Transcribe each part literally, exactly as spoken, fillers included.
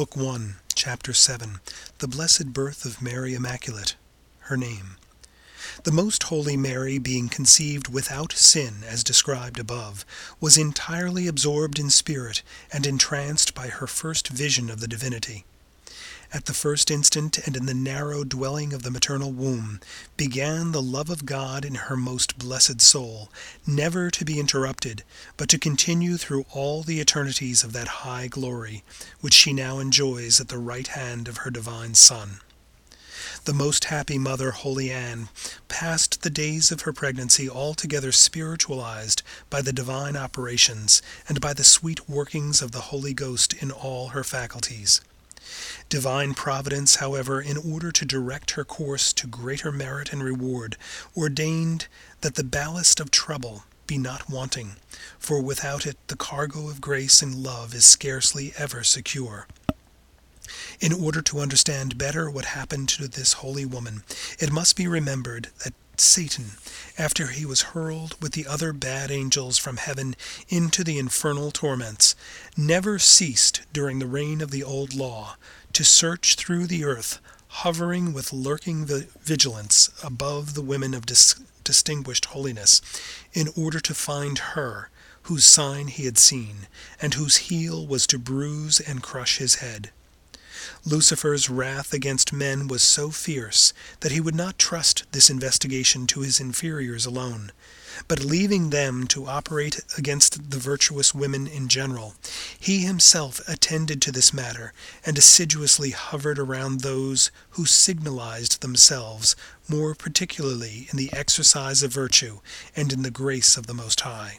Book one, Chapter seven, The Blessed Birth of Mary Immaculate, Her Name. The Most Holy Mary, being conceived without sin, as described above, was entirely absorbed in spirit and entranced by her first vision of the divinity. At the first instant, and in the narrow dwelling of the maternal womb, began the love of God in her most blessed soul, never to be interrupted, but to continue through all the eternities of that high glory, which she now enjoys at the right hand of her divine Son. The most happy mother, Holy Anne, passed the days of her pregnancy altogether spiritualized by the divine operations and by the sweet workings of the Holy Ghost in all her faculties. Divine Providence, however, in order to direct her course to greater merit and reward, ordained that the ballast of trouble be not wanting, for without it the cargo of grace and love is scarcely ever secure. In order to understand better what happened to this holy woman, it must be remembered that Satan, after he was hurled with the other bad angels from heaven into the infernal torments, never ceased during the reign of the old law to search through the earth, hovering with lurking vigilance above the women of dis- distinguished holiness, in order to find her whose sign he had seen, and whose heel was to bruise and crush his head. Lucifer's wrath against men was so fierce that he would not trust this investigation to his inferiors alone, but leaving them to operate against the virtuous women in general, he himself attended to this matter and assiduously hovered around those who signalized themselves more particularly in the exercise of virtue and in the grace of the Most High.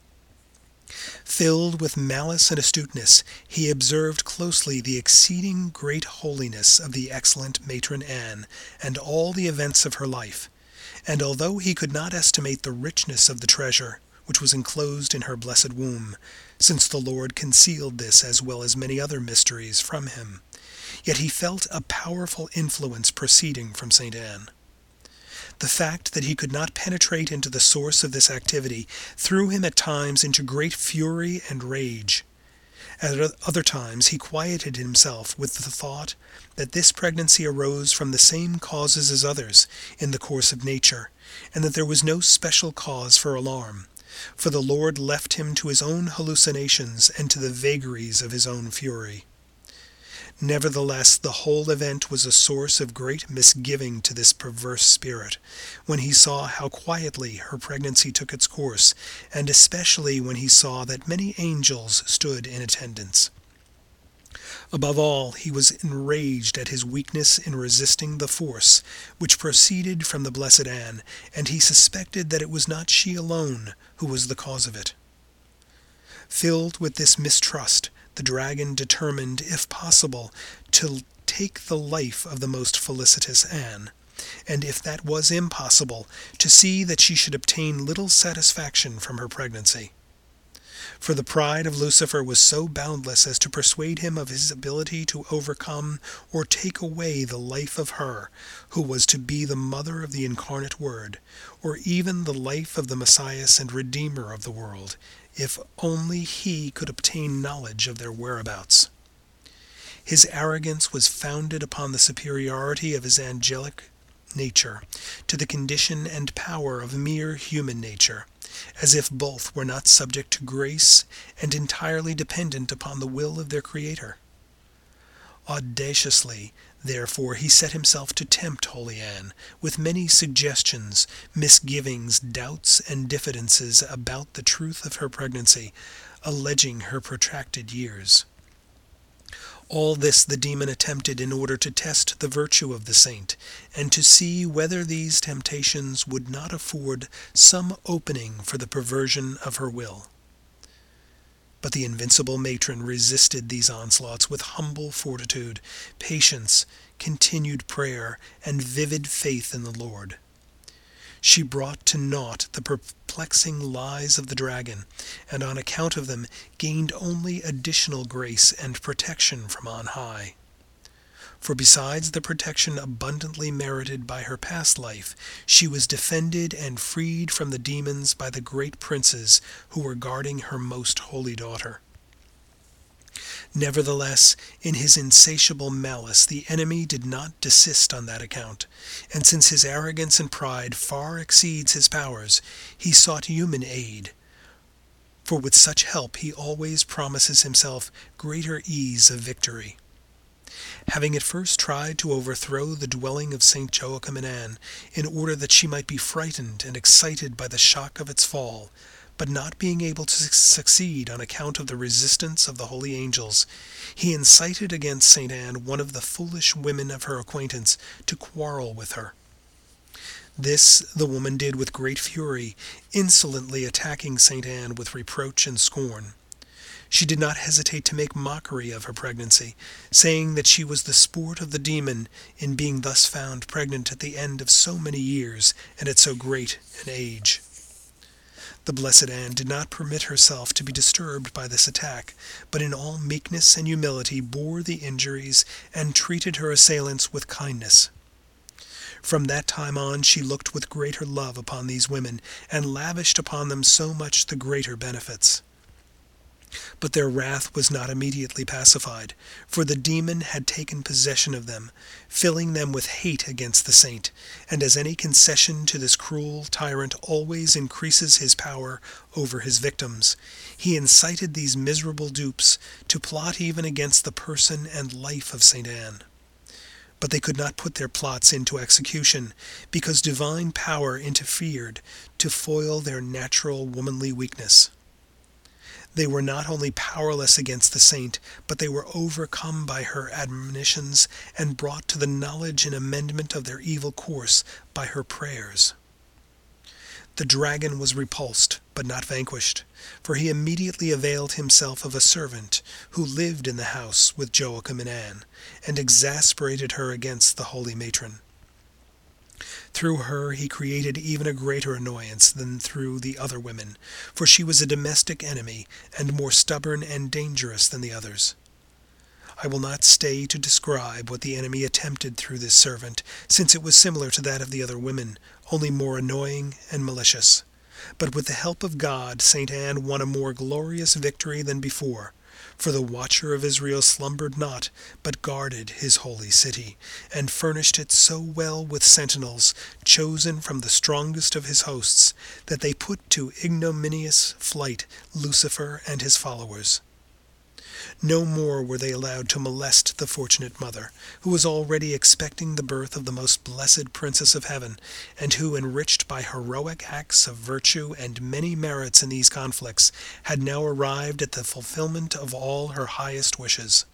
Filled with malice and astuteness, he observed closely the exceeding great holiness of the excellent matron Anne, and all the events of her life. And although he could not estimate the richness of the treasure which was enclosed in her blessed womb, since the Lord concealed this as well as many other mysteries from him, yet he felt a powerful influence proceeding from Saint Anne. The fact that he could not penetrate into the source of this activity threw him at times into great fury and rage. At other times he quieted himself with the thought that this pregnancy arose from the same causes as others in the course of nature, and that there was no special cause for alarm, for the Lord left him to his own hallucinations and to the vagaries of his own fury. Nevertheless, the whole event was a source of great misgiving to this perverse spirit, when he saw how quietly her pregnancy took its course, and especially when he saw that many angels stood in attendance. Above all, he was enraged at his weakness in resisting the force which proceeded from the Blessed Anne, and he suspected that it was not she alone who was the cause of it. Filled with this mistrust, the dragon determined, if possible, to take the life of the most felicitous Anne, and if that was impossible, to see that she should obtain little satisfaction from her pregnancy. For the pride of Lucifer was so boundless as to persuade him of his ability to overcome or take away the life of her who was to be the mother of the incarnate Word, or even the life of the Messiah and Redeemer of the world, if only he could obtain knowledge of their whereabouts. His arrogance was founded upon the superiority of his angelic nature to the condition and power of mere human nature, as if both were not subject to grace and entirely dependent upon the will of their Creator. Audaciously, therefore, he set himself to tempt Holy Anne with many suggestions, misgivings, doubts, and diffidences about the truth of her pregnancy, alleging her protracted years. All this the demon attempted in order to test the virtue of the saint, and to see whether these temptations would not afford some opening for the perversion of her will. But the invincible matron resisted these onslaughts with humble fortitude, patience, continued prayer, and vivid faith in the Lord. She brought to naught the perplexing lies of the dragon, and on account of them gained only additional grace and protection from on high. For besides the protection abundantly merited by her past life, she was defended and freed from the demons by the great princes who were guarding her most holy daughter. Nevertheless, in his insatiable malice, the enemy did not desist on that account, and since his arrogance and pride far exceeds his powers, he sought human aid, for with such help he always promises himself greater ease of victory. Having at first tried to overthrow the dwelling of Saint Joachim and Anne, in order that she might be frightened and excited by the shock of its fall, but not being able to succeed on account of the resistance of the holy angels, he incited against Saint Anne one of the foolish women of her acquaintance to quarrel with her. This the woman did with great fury, insolently attacking Saint Anne with reproach and scorn. She did not hesitate to make mockery of her pregnancy, saying that she was the sport of the demon in being thus found pregnant at the end of so many years and at so great an age. The Blessed Anne did not permit herself to be disturbed by this attack, but in all meekness and humility bore the injuries and treated her assailants with kindness. From that time on she looked with greater love upon these women, and lavished upon them so much the greater benefits. But their wrath was not immediately pacified, for the demon had taken possession of them, filling them with hate against the saint, and as any concession to this cruel tyrant always increases his power over his victims, he incited these miserable dupes to plot even against the person and life of Saint Anne. But they could not put their plots into execution, because divine power interfered to foil their natural womanly weakness. They were not only powerless against the saint, but they were overcome by her admonitions and brought to the knowledge and amendment of their evil course by her prayers. The dragon was repulsed, but not vanquished, for he immediately availed himself of a servant who lived in the house with Joachim and Anne, and exasperated her against the holy matron. Through her he created even a greater annoyance than through the other women, for she was a domestic enemy, and more stubborn and dangerous than the others. I will not stay to describe what the enemy attempted through this servant, since it was similar to that of the other women, only more annoying and malicious. But with the help of God, Saint Anne won a more glorious victory than before. For the watcher of Israel slumbered not, but guarded his holy city, and furnished it so well with sentinels, chosen from the strongest of his hosts, that they put to ignominious flight Lucifer and his followers. No more were they allowed to molest the fortunate mother, who was already expecting the birth of the most blessed Princess of Heaven, and who, enriched by heroic acts of virtue and many merits in these conflicts, had now arrived at the fulfillment of all her highest wishes.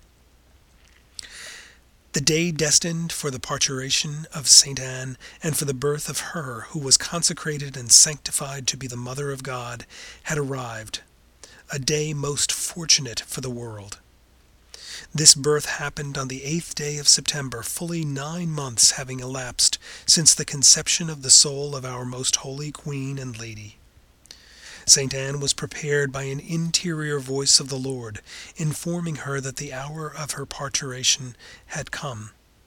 The day destined for the parturition of Saint Anne, and for the birth of her who was consecrated and sanctified to be the Mother of God, had arrived, a day most fortunate for the world. This birth happened on the eighth day of September, fully nine months having elapsed since the conception of the soul of our most holy Queen and Lady. Saint Anne was prepared by an interior voice of the Lord, informing her that the hour of her parturition had come.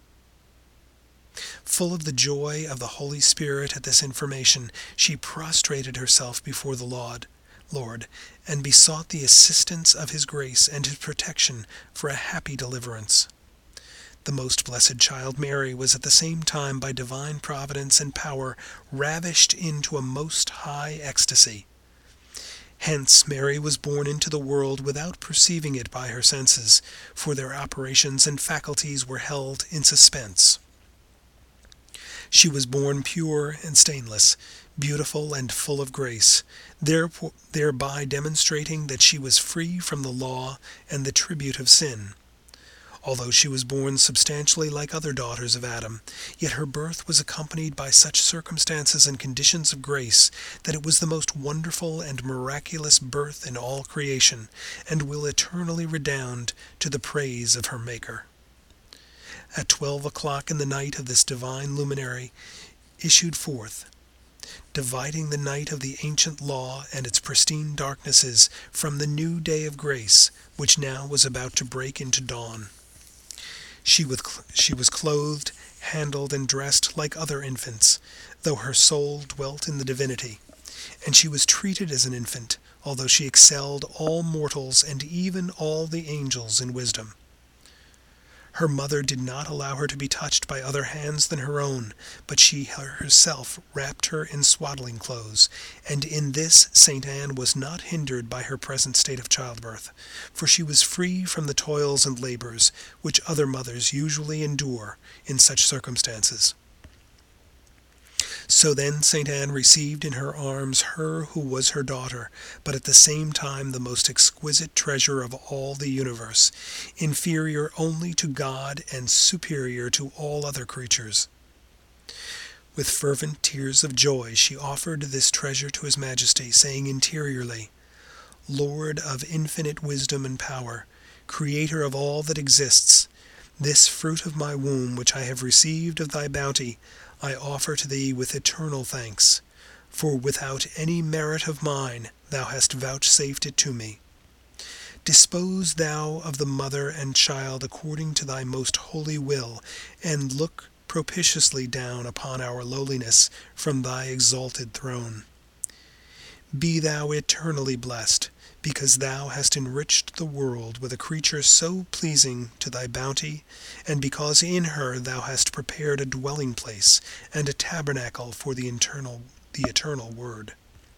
Full of the joy of the Holy Spirit at this information, she prostrated herself before the Lord, Lord, and besought the assistance of his grace and his protection for a happy deliverance. The most blessed child Mary was at the same time by divine providence and power ravished into a most high ecstasy. Hence Mary was born into the world without perceiving it by her senses, for their operations and faculties were held in suspense. She was born pure and stainless, beautiful and full of grace, thereby demonstrating that she was free from the law and the tribute of sin. Although she was born substantially like other daughters of Adam, yet her birth was accompanied by such circumstances and conditions of grace that it was the most wonderful and miraculous birth in all creation, and will eternally redound to the praise of her Maker. At twelve o'clock in the night of this divine luminary issued forth, dividing the night of the ancient law and its pristine darknesses from the new day of grace, which now was about to break into dawn. She was, she was clothed, handled, and dressed like other infants, though her soul dwelt in the divinity, and she was treated as an infant, although she excelled all mortals and even all the angels in wisdom. Her mother did not allow her to be touched by other hands than her own, but she herself wrapped her in swaddling clothes, and in this Saint Anne was not hindered by her present state of childbirth, for she was free from the toils and labors which other mothers usually endure in such circumstances. So then Saint Anne received in her arms her who was her daughter, but at the same time the most exquisite treasure of all the universe, inferior only to God and superior to all other creatures. With fervent tears of joy she offered this treasure to His Majesty, saying interiorly, "Lord of infinite wisdom and power, Creator of all that exists, this fruit of my womb which I have received of thy bounty, I offer to thee with eternal thanks, for without any merit of mine thou hast vouchsafed it to me. Dispose thou of the mother and child according to thy most holy will, and look propitiously down upon our lowliness from thy exalted throne. Be thou eternally blessed, because thou hast enriched the world with a creature so pleasing to thy bounty, and because in her thou hast prepared a dwelling place and a tabernacle for the eternal, the eternal Word.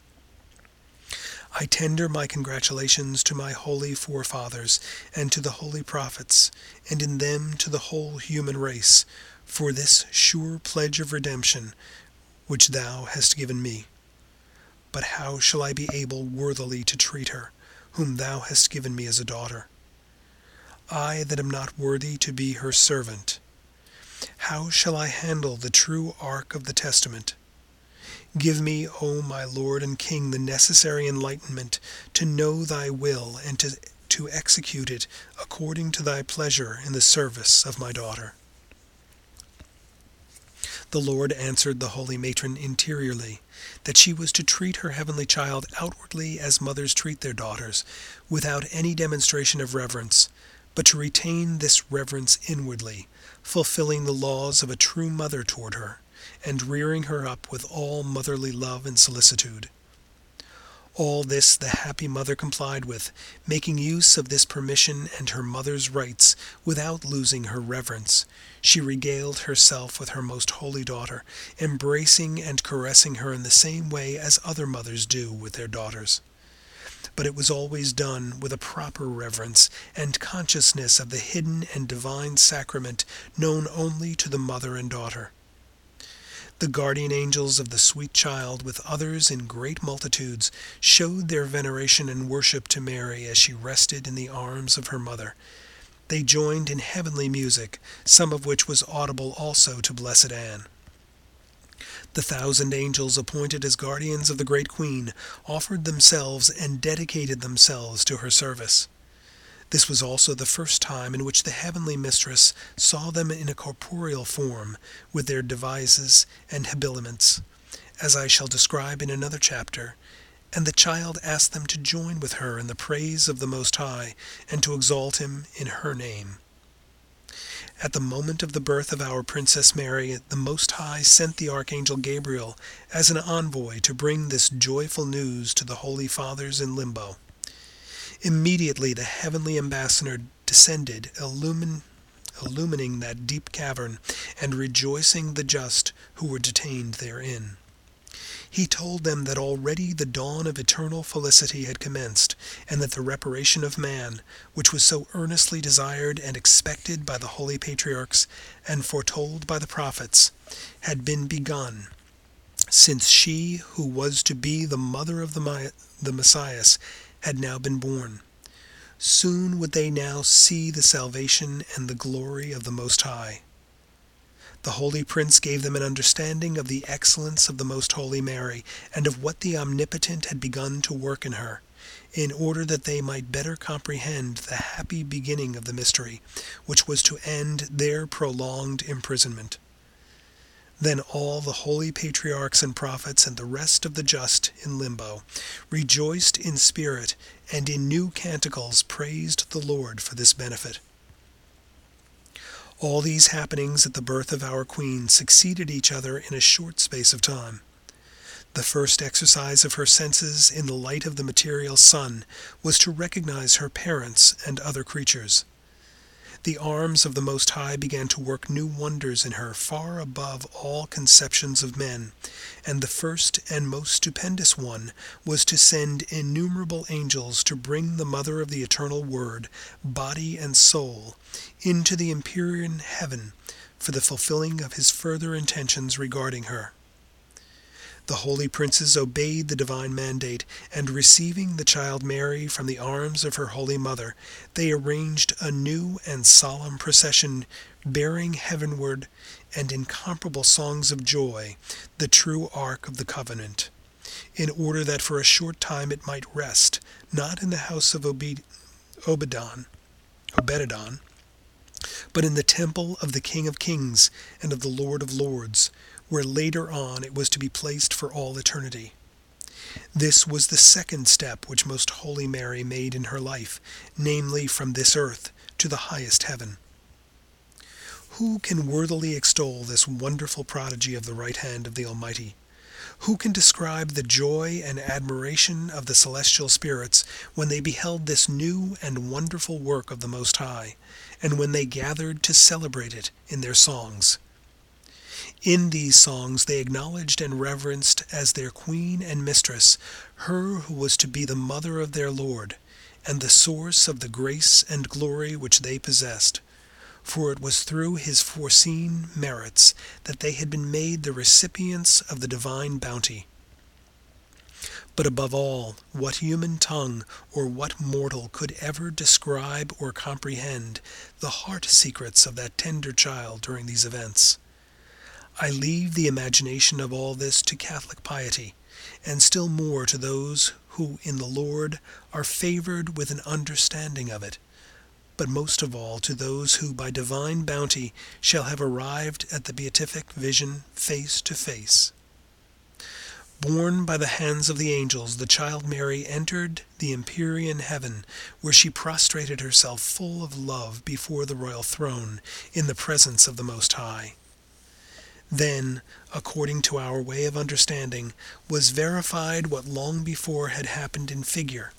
I tender my congratulations to my holy forefathers and to the holy prophets, and in them to the whole human race, for this sure pledge of redemption which thou hast given me. But how shall I be able worthily to treat her, whom thou hast given me as a daughter? I that am not worthy to be her servant. How shall I handle the true ark of the testament? Give me, O my Lord and King, the necessary enlightenment to know thy will and to, to execute it according to thy pleasure in the service of my daughter." The Lord answered the holy matron interiorly, that she was to treat her heavenly child outwardly as mothers treat their daughters, without any demonstration of reverence, but to retain this reverence inwardly, fulfilling the laws of a true mother toward her, and rearing her up with all motherly love and solicitude. All this the happy mother complied with, making use of this permission and her mother's rights without losing her reverence. She regaled herself with her most holy daughter, embracing and caressing her in the same way as other mothers do with their daughters. But it was always done with a proper reverence and consciousness of the hidden and divine sacrament known only to the mother and daughter. The guardian angels of the sweet child, with others in great multitudes, showed their veneration and worship to Mary as she rested in the arms of her mother. They joined in heavenly music, some of which was audible also to Blessed Anne. The thousand angels appointed as guardians of the great Queen offered themselves and dedicated themselves to her service. This was also the first time in which the heavenly mistress saw them in a corporeal form, with their devices and habiliments, as I shall describe in another chapter, and the child asked them to join with her in the praise of the Most High, and to exalt him in her name. At the moment of the birth of our Princess Mary, the Most High sent the Archangel Gabriel as an envoy to bring this joyful news to the Holy Fathers in Limbo. Immediately the heavenly ambassador descended, illumin, illumining that deep cavern, and rejoicing the just who were detained therein. He told them that already the dawn of eternal felicity had commenced, and that the reparation of man, which was so earnestly desired and expected by the holy patriarchs, and foretold by the prophets, had been begun, since she who was to be the mother of the, the Messiah had now been born. Soon would they now see the salvation and the glory of the Most High. The Holy Prince gave them an understanding of the excellence of the Most Holy Mary, and of what the Omnipotent had begun to work in her, in order that they might better comprehend the happy beginning of the mystery, which was to end their prolonged imprisonment. Then all the holy patriarchs and prophets and the rest of the just in Limbo rejoiced in spirit, and in new canticles praised the Lord for this benefit. All these happenings at the birth of our Queen succeeded each other in a short space of time. The first exercise of her senses in the light of the material sun was to recognize her parents and other creatures. The arms of the Most High began to work new wonders in her far above all conceptions of men, and the first and most stupendous one was to send innumerable angels to bring the Mother of the Eternal Word, body and soul, into the empyrean heaven for the fulfilling of his further intentions regarding her. The holy princes obeyed the divine mandate, and receiving the child Mary from the arms of her holy mother, they arranged a new and solemn procession bearing heavenward and incomparable songs of joy the true ark of the covenant, in order that for a short time it might rest, not in the house of Obed- Obedon, Obededon, but in the temple of the King of Kings and of the Lord of Lords, where later on it was to be placed for all eternity. This was the second step which Most Holy Mary made in her life, namely from this earth to the highest heaven. Who can worthily extol this wonderful prodigy of the right hand of the Almighty? Who can describe the joy and admiration of the celestial spirits when they beheld this new and wonderful work of the Most High, and when they gathered to celebrate it in their songs? In these songs they acknowledged and reverenced as their queen and mistress her who was to be the mother of their Lord, and the source of the grace and glory which they possessed, for it was through his foreseen merits that they had been made the recipients of the divine bounty. But above all, what human tongue or what mortal could ever describe or comprehend the heart secrets of that tender child during these events? I leave the imagination of all this to Catholic piety, and still more to those who in the Lord are favored with an understanding of it, but most of all to those who by divine bounty shall have arrived at the beatific vision face to face. Borne by the hands of the angels, the child Mary entered the empyrean heaven, where she prostrated herself full of love before the royal throne in the presence of the Most High. Then, according to our way of understanding, was verified what long before had happened in figure,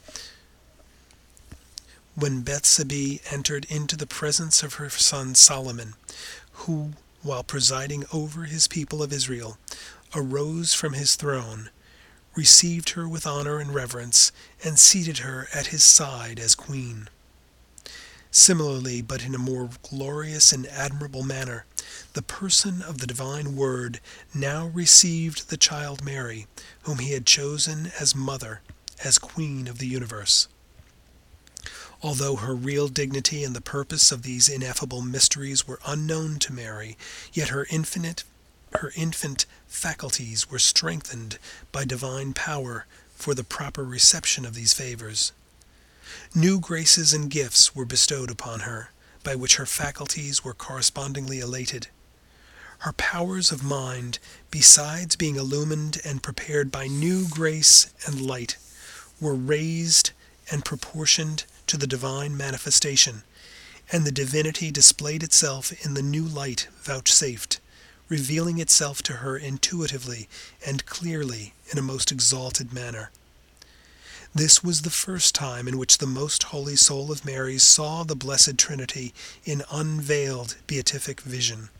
when Bethsabee entered into the presence of her son Solomon, who, while presiding over his people of Israel, arose from his throne, received her with honor and reverence, and seated her at his side as queen. Similarly, but in a more glorious and admirable manner, the person of the divine Word now received the child Mary, whom he had chosen as mother, as queen of the universe. Although her real dignity and the purpose of these ineffable mysteries were unknown to Mary, yet her infinite, her infant faculties were strengthened by divine power for the proper reception of these favors. New graces and gifts were bestowed upon her, by which her faculties were correspondingly elated. Her powers of mind, besides being illumined and prepared by new grace and light, were raised and proportioned to the divine manifestation, and the divinity displayed itself in the new light vouchsafed, revealing itself to her intuitively and clearly in a most exalted manner. This was the first time in which the most holy soul of Mary saw the Blessed Trinity in unveiled beatific vision.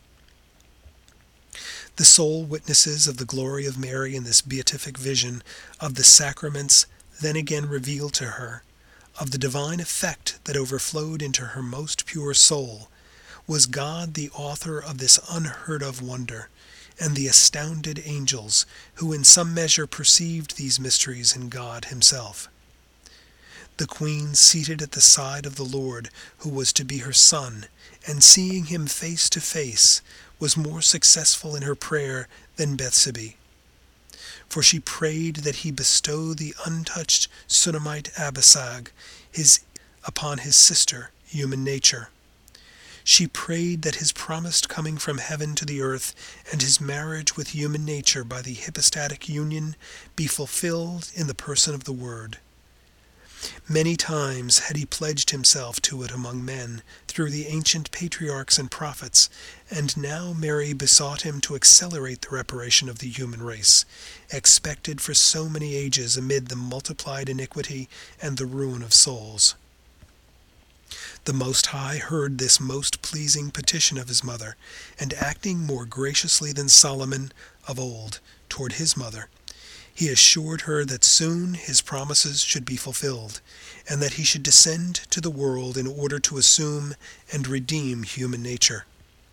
The sole witnesses of the glory of Mary in this beatific vision of the sacraments then again revealed to her, of the divine effect that overflowed into her most pure soul, was God the author of this unheard-of wonder, and the astounded angels, who in some measure perceived these mysteries in God himself. The queen seated at the side of the Lord, who was to be her son, and seeing him face to face, was more successful in her prayer than Bethsabee. For she prayed that he bestow the untouched Sunamite Abisag his, upon his sister, human nature. She prayed that his promised coming from heaven to the earth and his marriage with human nature by the hypostatic union be fulfilled in the person of the Word. Many times had he pledged himself to it among men through the ancient patriarchs and prophets, and now Mary besought him to accelerate the reparation of the human race, expected for so many ages amid the multiplied iniquity and the ruin of souls. The Most High heard this most pleasing petition of his mother, and acting more graciously than Solomon of old toward his mother, he assured her that soon his promises should be fulfilled, and that he should descend to the world in order to assume and redeem human nature.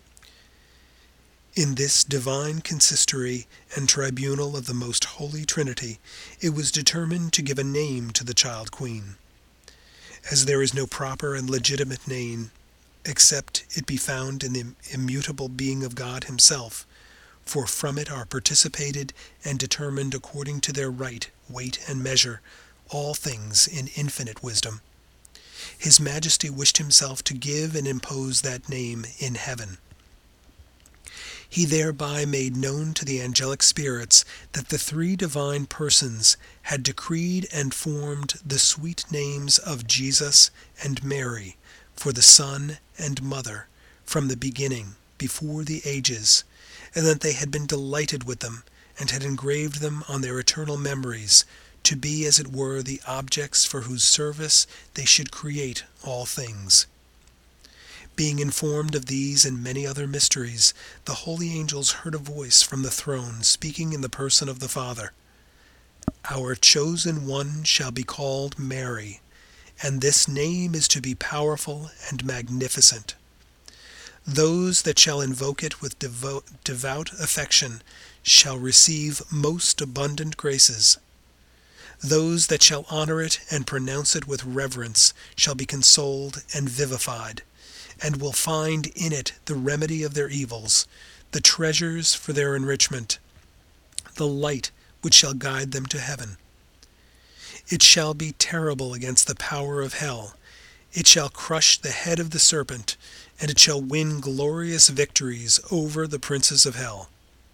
In this divine consistory and tribunal of the most holy Trinity, it was determined to give a name to the child queen. As there is no proper and legitimate name except it be found in the immutable being of God himself, for from it are participated and determined according to their right weight and measure all things in infinite wisdom. His Majesty wished himself to give and impose that name in heaven. He thereby made known to the angelic spirits that the three divine persons had decreed and formed the sweet names of Jesus and Mary for the Son and Mother from the beginning, before the ages, and that they had been delighted with them, and had engraved them on their eternal memories, to be as it were the objects for whose service they should create all things. Being informed of these and many other mysteries, the holy angels heard a voice from the throne speaking in the person of the Father. Our chosen one shall be called Mary, and this name is to be powerful and magnificent. Those that shall invoke it with devout, devout affection shall receive most abundant graces. Those that shall honor it and pronounce it with reverence shall be consoled and vivified, and will find in it the remedy of their evils, the treasures for their enrichment, the light which shall guide them to heaven. It shall be terrible against the power of hell. It shall crush the head of the serpent, and it shall win glorious victories over the princes of hell.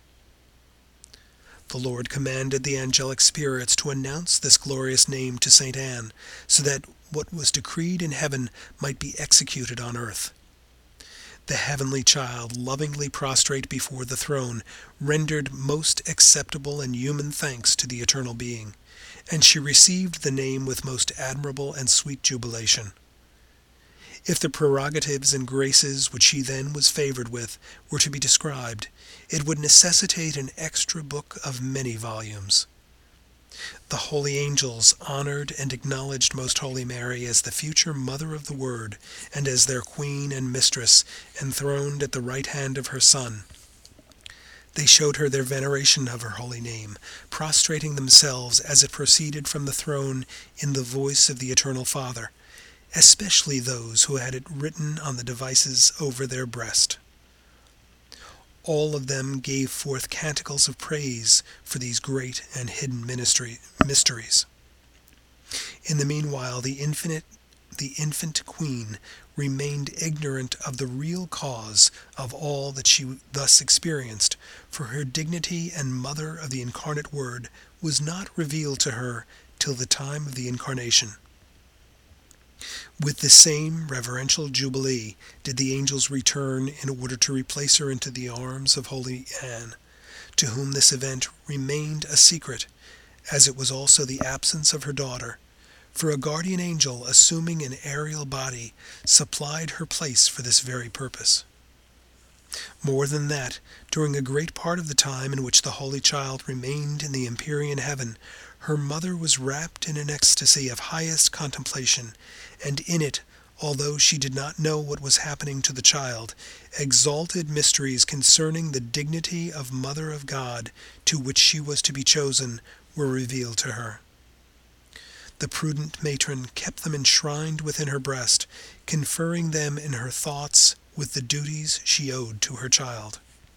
The Lord commanded the angelic spirits to announce this glorious name to Saint Anne, so that what was decreed in heaven might be executed on earth. The heavenly child, lovingly prostrate before the throne, rendered most acceptable and human thanks to the eternal being, and she received the name with most admirable and sweet jubilation. If the prerogatives and graces which she then was favored with were to be described, it would necessitate an extra book of many volumes. The holy angels honored and acknowledged Most Holy Mary as the future Mother of the Word, and as their Queen and Mistress, enthroned at the right hand of her Son. They showed her their veneration of her holy name, prostrating themselves as it proceeded from the throne in the voice of the Eternal Father, especially those who had it written on the devices over their breast. All of them gave forth canticles of praise for these great and hidden ministry, mysteries. In the meanwhile, the infinite, the infant queen remained ignorant of the real cause of all that she thus experienced, for her dignity and mother of the incarnate Word was not revealed to her till the time of the Incarnation. With the same reverential jubilee did the angels return in order to replace her into the arms of Holy Anne, to whom this event remained a secret, as it was also the absence of her daughter, for a guardian angel assuming an aerial body supplied her place for this very purpose. More than that, during a great part of the time in which the Holy Child remained in the empyrean heaven, her mother was wrapped in an ecstasy of highest contemplation, and in it, although she did not know what was happening to the child, exalted mysteries concerning the dignity of Mother of God, to which she was to be chosen, were revealed to her. The prudent matron kept them enshrined within her breast, conferring them in her thoughts with the duties she owed to her child.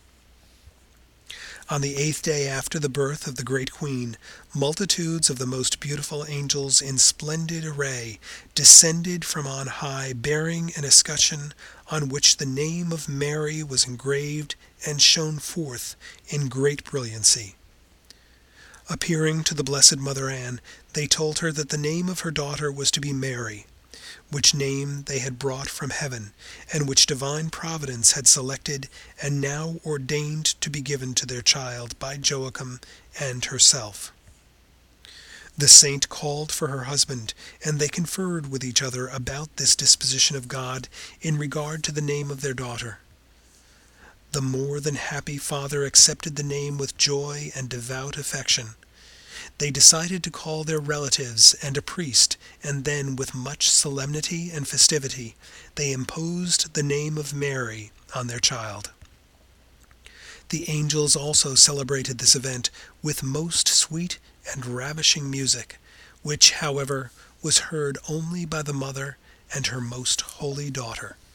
On the eighth day after the birth of the great queen, multitudes of the most beautiful angels in splendid array descended from on high, bearing an escutcheon on which the name of Mary was engraved and shone forth in great brilliancy. Appearing to the Blessed Mother Anne, they told her that the name of her daughter was to be Mary, which name they had brought from heaven, and which divine providence had selected and now ordained to be given to their child by Joachim and herself. The saint called for her husband, and they conferred with each other about this disposition of God in regard to the name of their daughter. The more than happy father accepted the name with joy and devout affection. They decided to call their relatives and a priest, and then, with much solemnity and festivity, they imposed the name of Mary on their child. The angels also celebrated this event with most sweet and ravishing music, which, however, was heard only by the mother and her most holy daughter.